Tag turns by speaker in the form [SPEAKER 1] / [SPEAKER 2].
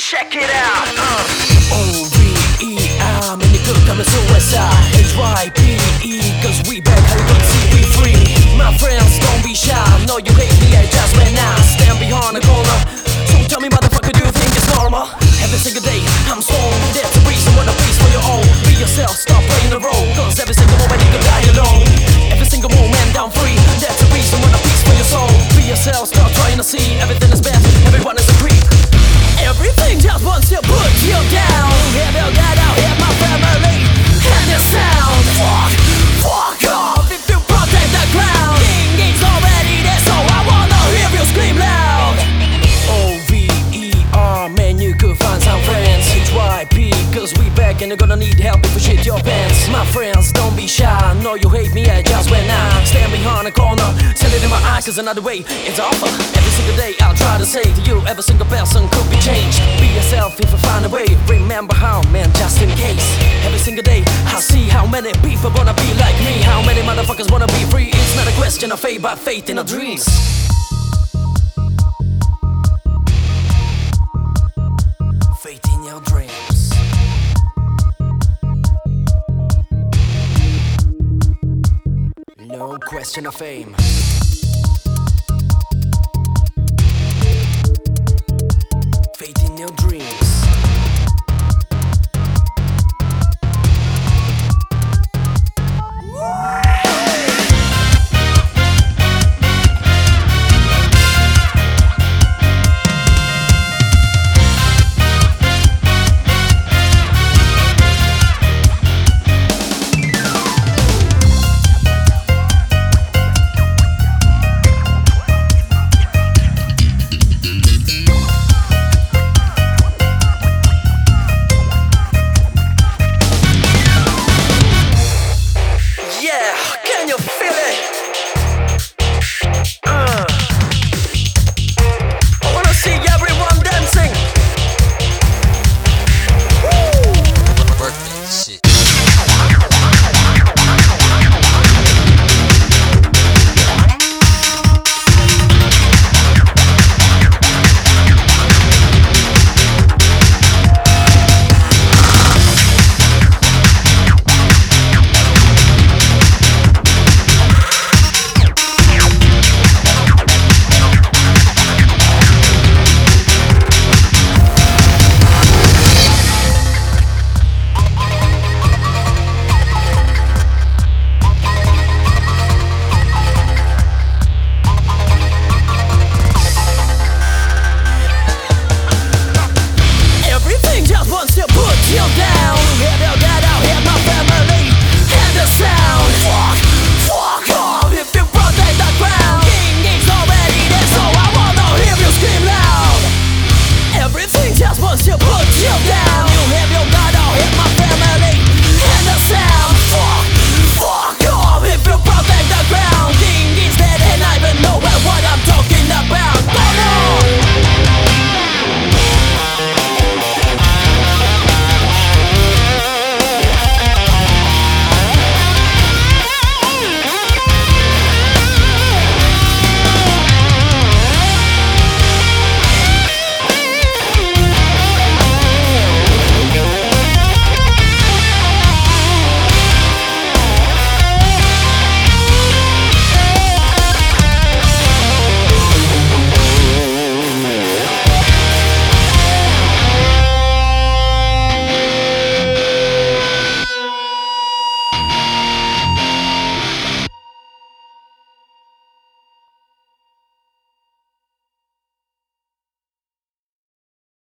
[SPEAKER 1] check it out.
[SPEAKER 2] OVER, many good coming suicide. HYPE, cause we back, how you gonna see we free? My friends, don't be shy, know you hate me, I just went out. Stand behind the corner, so tell me motherfucker, do you think it's normal? Every single day, I'm strong, that's the reason what a piece for your own. Be yourself, stop playing the role, cause every single moment you can die alone. Every single moment I'm free, that's the reason what a piece for your soul. Be yourself, stop trying to see, everything is bad, everyone is a creep. Everything just wants to put you down. Have you got out here, my family? And the sound, fuck off if you protect the ground. It's already there, so I wanna hear you scream loud. OVER, man, you could find some friends. HYP, cause we back and you're gonna need help if you shit your pants. My friends, don't be shy, know you hate me, I just went out. Stand behind the corner, send it in my eyes, cause another way it's offer. Every single day I'll try to say to you, every single person could be changed. Be yourself if you find a way, remember how, man, just in case. Every single day I see how many people wanna be like me. How many motherfuckers wanna be free. It's not a question of fate, but faith in our dreams. Faith in your dreams. No question of fame. Faith in your dreams.